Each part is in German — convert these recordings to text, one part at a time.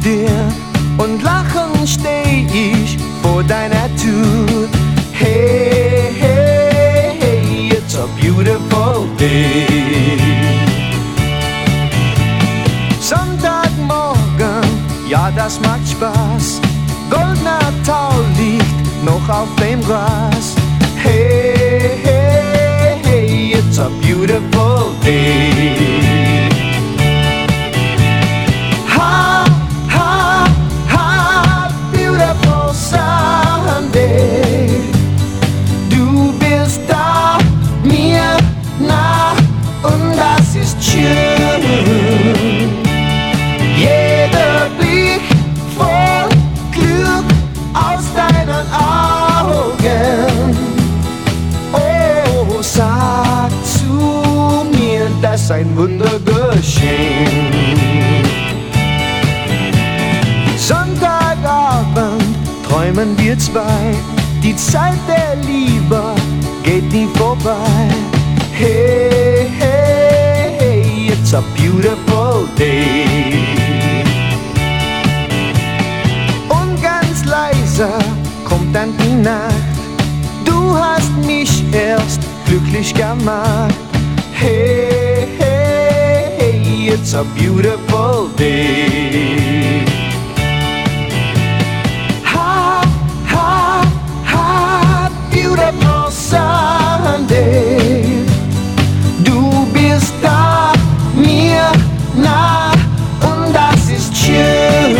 dir und lachend steh ich vor deiner Tür. Hey, hey, hey, it's a beautiful day. Sonntagmorgen, ja, das macht Spaß. Goldener Tau liegt noch auf dem Gras. Hey, hey, hey, it's a beautiful day. Ha, ha, ha, beautiful Sunday. Du bist da, mir nah, und das ist schön. Jeder Blick voll Glück aus deinen Augen. Oh, sag zu mir, das ist ein Wunder geschehen. Sonntagabend träumen wir zwei, die Zeit der Liebe geht nie vorbei. Hey, hey, hey, it's a beautiful day. Und ganz leise kommt dann die Nacht, du hast mich erst glücklich gemacht. Hey, hey, hey, it's a beautiful day. Ha, ha, ha, beautiful Sunday. Du bist da, mir nah, und das ist schön.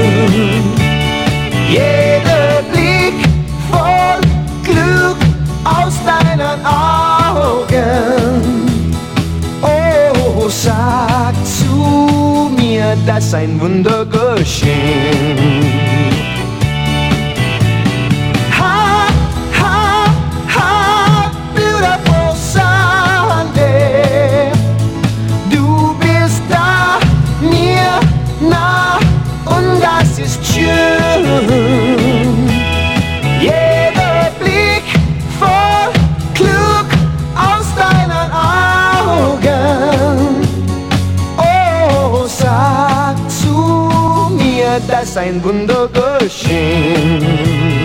Jeder Blick voll Glück aus deinen Augen. Oh, sag zu mir, dass ein Wunder geschehen. Ha, ha, ha, beautiful Sunday. Du bist da, mir nah, und das ist schön. Jeder Blick voll Glück aus deinen Augen. Oh, sag zu mir, dass ein Wunder geschehen.